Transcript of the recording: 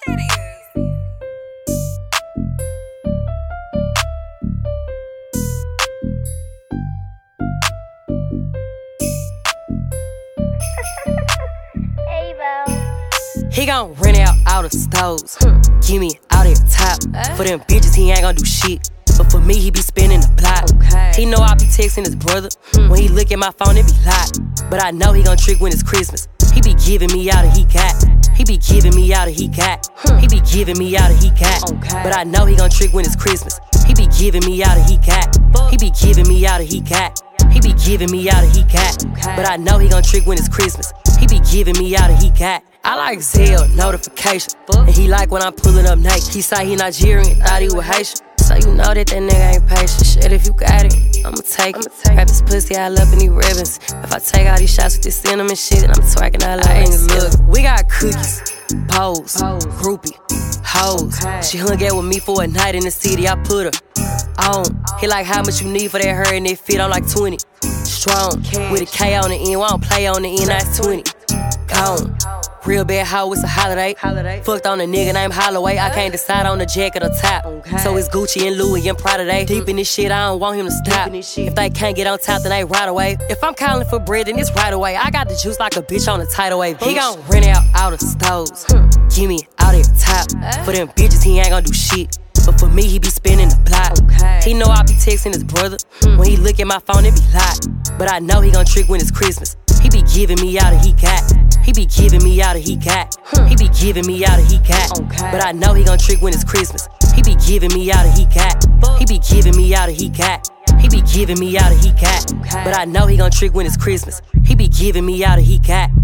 He gon' rent out all the stores. Give me all that top. For them bitches, he ain't gon' do shit. But for me, he be spinning the block. He know I be texting his brother. When he look at my phone, it be locked. But I know he gon' trick when it's Christmas. He be giving me all that he got. He be giving me all that he got. He be giving me all that he got. But I know he gon' trick when it's Christmas. He be giving me all that he got. He be giving me all that he got. He be giving me all that he got. But I know he gon' trick when it's Christmas. He be giving me all that he got. I like Zelle notification, and he like when I'm pulling up naked. He say he Nigerian, thought he was Haitian. So you know that nigga ain't patient. Shit, if you got it, I'ma take it. Wrap his pussy all up in these ribbons. If I take all these shots with this cinnamon shit, and I'm twerking all over his look. We got cookies, pose, groupie, hoes. She hung out with me for a night in the city, I put her on. He like how much you need for that hair and that fit, I'm like 20. Strong, with a K on the end, we don't play on the end, that's 20. Gone. Real bad hoe, it's a holiday. Fucked on a nigga named Holloway. I can't decide on the jacket or top. So it's Gucci and Louis and Prada. They deep in this shit, I don't want him to stop. If they can't get on top, then they right away. If I'm calling for bread, then it's right away. I got the juice like a bitch on the tidal wave. He gon' rent out all the stores. Give me all that top. For them bitches, he ain't gon' do shit. But for me, he be spinning the block. He know I be texting his brother. When he look at my phone, it be locked. But I know he gon' trick when it's Christmas. He be giving me all that he got. He be giving me all that he got. He be giving me all that he got. But I know he gon' trick when it's Christmas. He be giving me all that he got. He be giving me all that he got. He be giving me all that he got. But I know he gon' trick when it's Christmas. He be giving me all that he got.